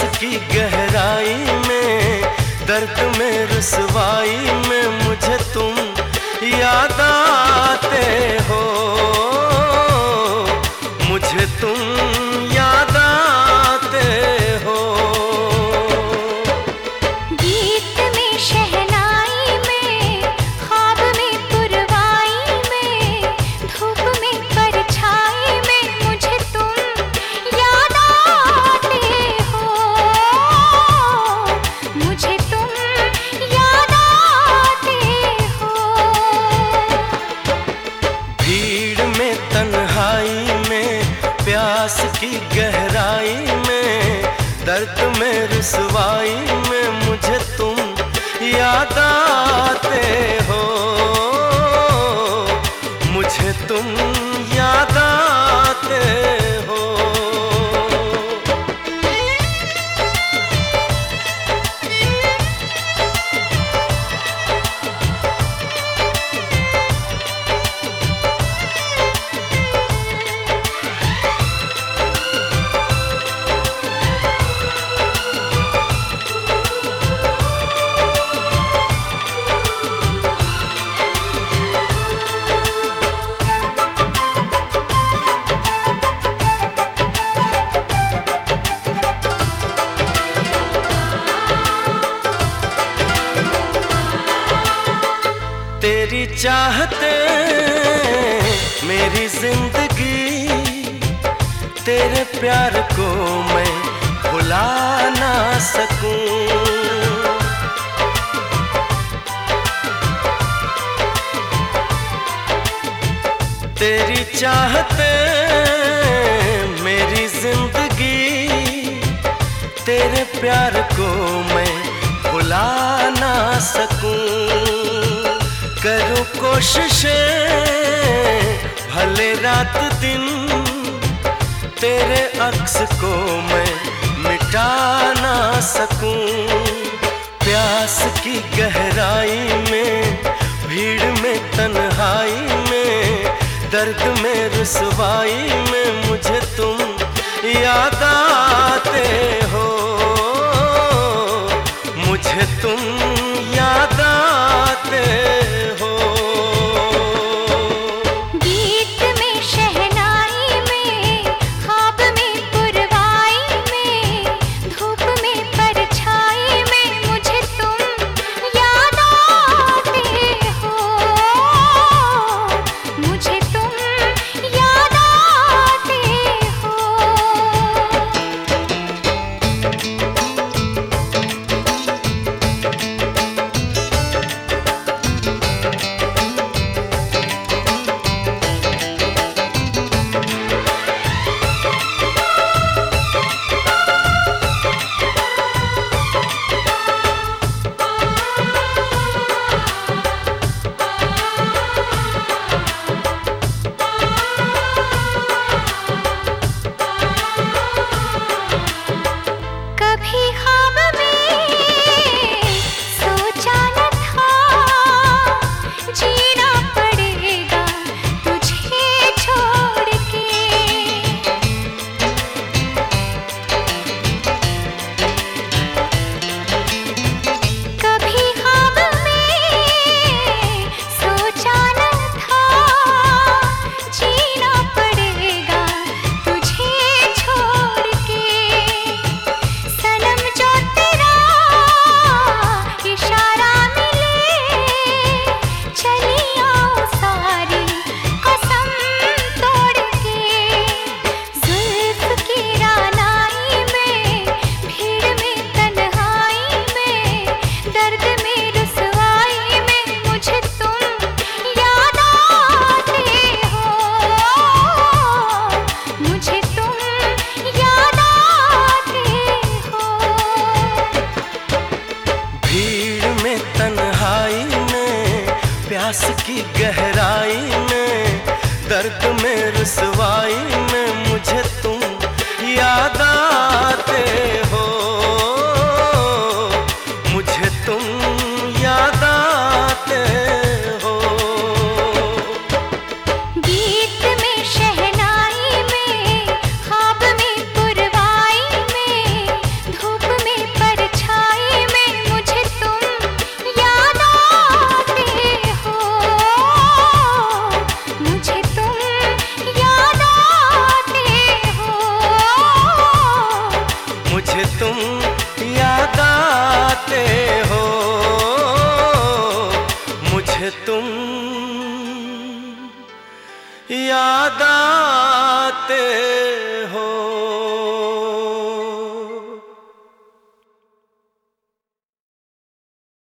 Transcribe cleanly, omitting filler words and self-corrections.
की गहराई में, दर्द में रुसवाई में मुझे तुम याद आते हो, मुझे तुम याद आते हो। गीत में शहनाई में, ख्वाब में पुरवाई में, धूप में परछाई में मुझे तुम याद आते हो, मुझे तुम याद आते हो। भीड़ में तन्हाई में, प्यास की गहराई में, दर्द में रुसवाई में मुझे तुम याद आते हो, मुझे तुम याद आते हो। तेरी चाहते मेरी जिंदगी, तेरे प्यार को मैं भुला ना सकूं। तेरी चाहते मेरी जिंदगी, तेरे प्यार को मैं भुला ना सकूं। करूं कोशिशें भले रात दिन, तेरे अक्स को मैं मिटा ना सकूं। प्यास की गहराई में, भीड़ में तन्हाई में, दर्द में रुसवाई में मुझे तुम याद आते हो, मुझे तुम याद आते हो। गीत में शहनाई में, ख्वाब में पुरवाई में, धूप में परछाई में मुझे तुम याद आते हो, मुझे तुम याद आते हो। कभी ख्वाब में सोचा न था, जीना पड़ेगा तुझे छोड़ के। कभी ख्वाब में सोचा न था, जीना पड़ेगा तुझे छोड़ के। सनम जो तेरा इशारा मिले, चली आओ सारी कसम तोड़ के। जुल्फ की रानाई में, भीड़ में तन्हाई में, दर्द में रुसवाई में मुझे तुम याद आते हो, मुझे तुम याद आते हो। भीड़ में तन्हाई में, प्यास की गहराई में, दर्द में रुसवाई में मुझे तुम याद आते हो, मुझे तुम याद आते हो। गीत में शहनाई में, ख्वाब में पुरवाई में, धूप तुम याद आते